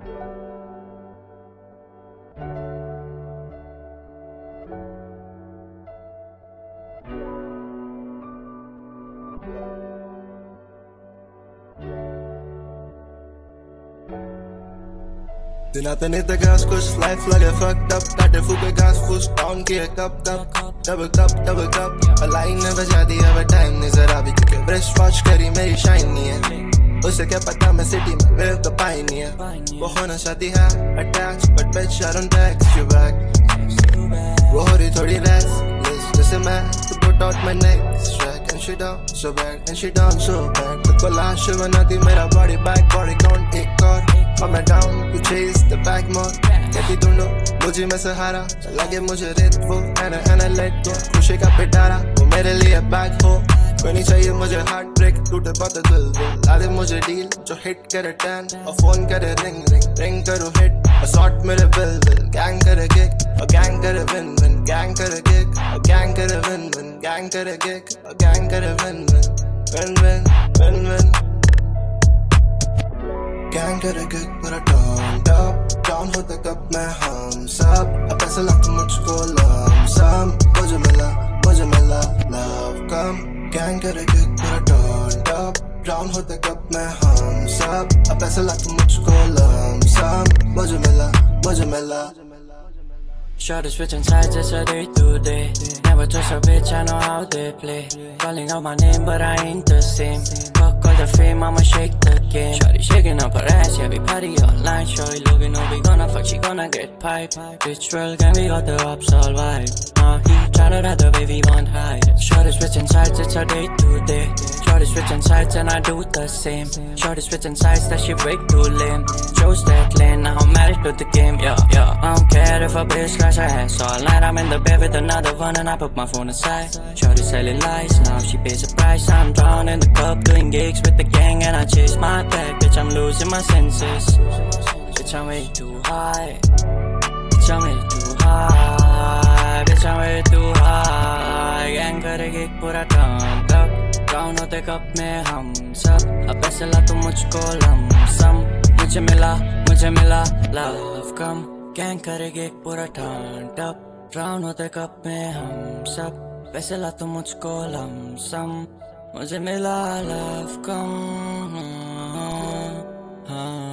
Din aten inte gas kush, life lage fucked up. Starter fuke gas fush, down kiye cup. Double cup Align ne बजा दिया वो time नहीं जरा भी क्योंकि fresh watch करी मेरी shine नहीं है. उसे क्या पता मैं city में live the pioneer. वो होना चाहती है attached but bitch I don't text you back. वो हो रही थोड़ी restless जैसे मैं to put out my next track. And she down so bad and she down so bad. तो कोलाश बनाती मेरा body back body count एक और. I'm down to chase the back more. कहती ढूंढो मुझे में सहारा. लगे मुझे रेत वो and I let go. खुशी का पिटारा वो मेरे लिए back हो. कोई नहीं चाहिए मुझे heart break. टूटे बहुत दिल ला दे मुझे deal जो hit करे 10 और phone करे ring करो hit और sort मेरे bill gang करे kick और gang करे win gang करे kick और gang करे win gang करे kick और gang करे win gang करे kick पूरा turned up down होते कब मैं हम सब अब ऐसा लगता मुझको लमसम मुझे मिला love कम gang करे kick पूरा turned up down होते कब मैं हम सब अब ऐसा लगता मुझको लमसम मुझे मिला Shorty switching sides, it's a day to day. Never trust a bitch, I know how they play. Calling out my name, but I ain't the same. Fuck all the fame, I'ma shake the game. Shorty shaking up her ass, yeah, we party online. Shorty looking, oh, we gonna fuck, she gonna get piped. Bitch, real gang, we got the ups all vibe. He tryna ride the wavy one high. Shorty switching sides, it's a day to day. Shorty switching sides, and I do the same. Shorty switching sides, that shit break too lame. Chose that lane, now I'm married to the game, yeah. I don't care if a bitch crash her ass all night. I'm in the bed with another one and I put my phone aside. Shorty selling lies, now she pays the price. I'm down in the club doing gigs with the gang and I chase my bag. Bitch, I'm losing my senses. Bitch, I'm way too high. Bitch, I'm way too high. Bitch, I'm way too high. Gang करे gig पूरा turned up. Down होते cup में हम सब. अब ऐसे ला तू मुझको लमसम. मुझे मिला love कम. Gang करे gig पूरा turned up. Drown होते कप में हम सब. पैसे ला तू मुझको लमसम. मुझे मिला love कम.